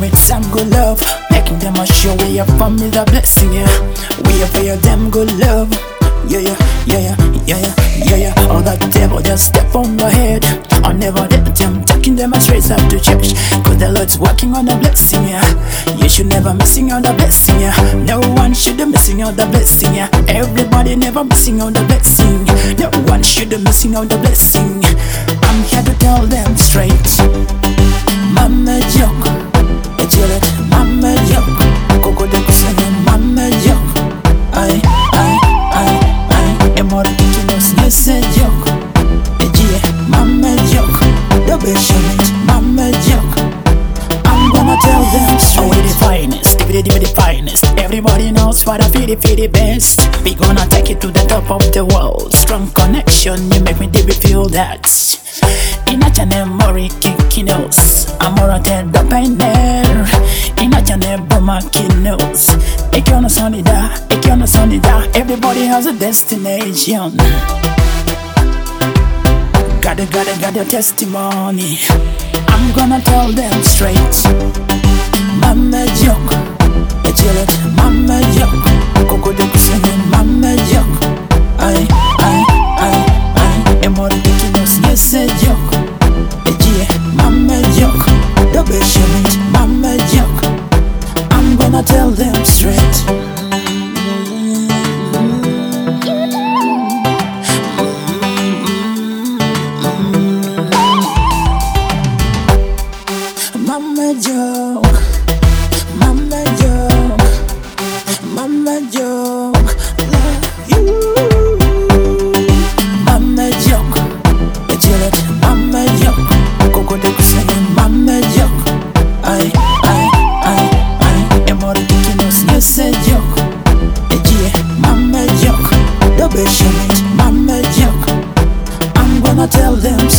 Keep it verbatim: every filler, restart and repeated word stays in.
with some good love, making them a show we are from is a blessing, yeah. We are for them good love. Yeah, yeah, yeah, yeah, yeah, yeah, yeah, yeah. All that devil just step on the head. I never let them taking them straight up to church. Cause the Lord's working on the blessing, yeah. You should never missing on the blessing, yeah. No one should be missing on the blessing, yeah. Everybody never missing on the blessing. No one should be missing on the blessing. I'm here to tell them straight. Mama joke, it's your let mama joke. Coco de Kusana, mama joke. I, I, I, I, am all thinking of yes, a joke. Yeah, mama joke. The best shit, mama joke. I'm gonna tell them straight. We the finest, every day we the finest. Everybody knows what I feel the feel the best. We gonna take it to the top of the world. Strong connection, you make me deep feel that. Inacha ne mori kikinos, amora te da painer. Inacha ne boma kinos. Ikiona sonida, ikiona sonida. Everybody has a destination. Gotta, gotta, got your testimony. I'm gonna tell them straight. Mama joke, it's your let mama joke. Coco de Kusana, mama joke. I, I, I, I, am all ridiculous, yes, a joke. Yeah, mama joke. The best shit, mama joke. I'm gonna tell them straight. Mama joke, mama joke, mama joke, love you. Mama joke, it's your let mama joke. Coco de Kusana, mama joke. I, I, I, I, am all ridiculous, yes, a joke. Yeah, mama joke. The best shit, mama joke. I'm gonna tell them